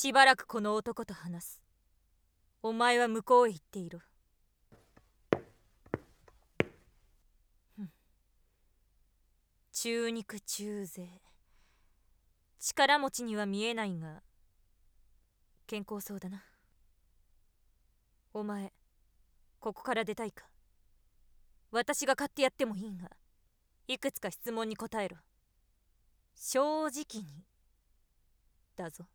しばらくこの男と話す。お前は向こうへ行っていろ。中肉中背、力持ちには見えないが健康そうだな。お前ここから出たいか？私が買ってやってもいいが、いくつか質問に答えろ。正直にだぞ。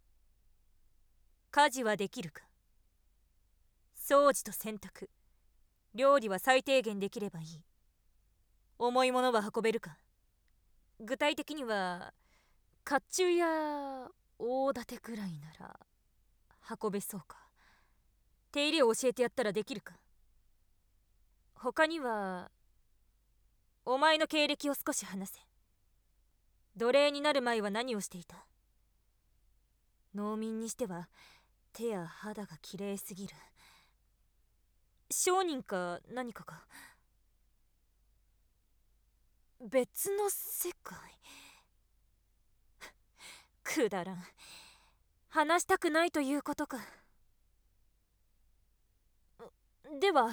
家事はできるか？掃除と洗濯、料理は最低限できればいい。重いものは運べるか？具体的には甲冑や大盾くらいなら運べそうか？手入れを教えてやったらできるか？他にはお前の経歴を少し話せ。奴隷になる前は何をしていた？農民にしては手や肌がきれいすぎる。商人か何かか？別の世界？くだらん。話したくないということか。では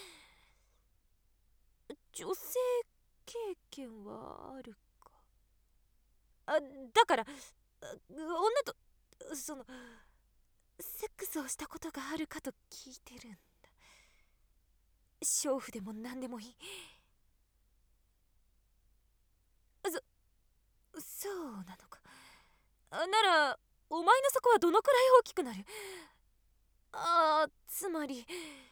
女性経験はあるか？だから女とセックスをしたことがあるかと聞いてるんだ。娼婦でも何でもいい。そうなのか。ならお前の底はどのくらい大きくなる？つまり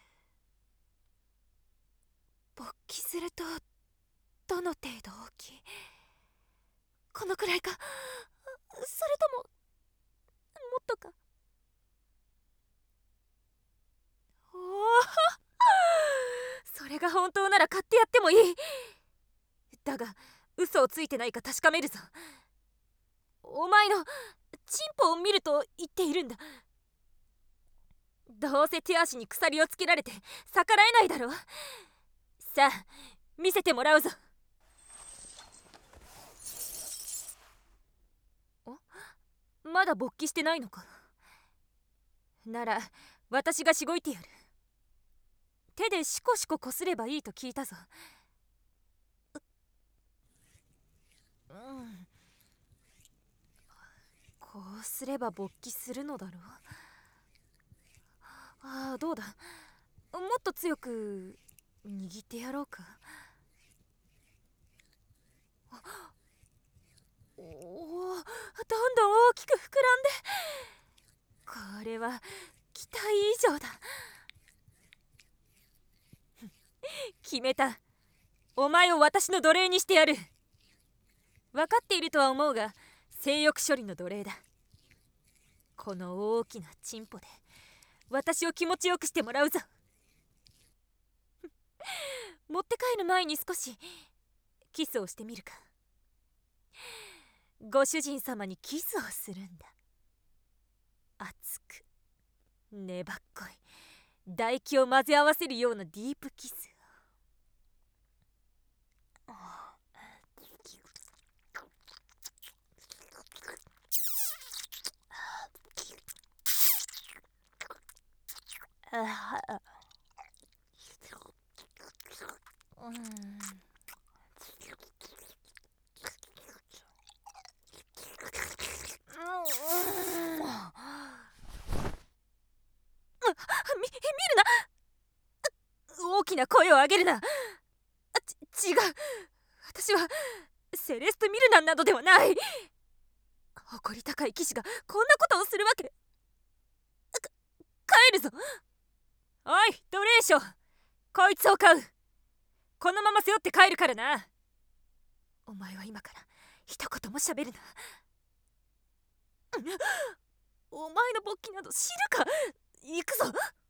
勃起するとどの程度大きい？このくらいか、それとももっとか？おおそれが本当なら買ってやってもいい。だが嘘をついてないか確かめるぞ。お前のチンポを見ると言っているんだ。どうせ手足に鎖をつけられて逆らえないだろう。さあ見せてもらうぞ。まだ勃起してないのか？なら私がしごいてやる。手でシコシコこすればいいと聞いたぞ。こうすれば勃起するのだろう。どうだ、もっと強く握ってやろうか。おお、どんどん大きく膨らんで、これは期待以上だ。決めた。お前を私の奴隷にしてやる。分かっているとは思うが性欲処理の奴隷だ。この大きなチンポで私を気持ちよくしてもらうぞ。持って帰る前に少しキスをしてみるか？ご主人様にキスをするんだ。熱く粘っこい唾液を混ぜ合わせるようなディープキスを。見るな。大きな声を上げるな。違う。私はセレスト・ミルナンなどではない。誇り高い騎士がこんなことをするわけ。帰るぞ。おい奴隷商、こいつを買う。このまま背負って帰るからな。お前は今から一言も喋るな。お前の勃起など知るか。行くぞ。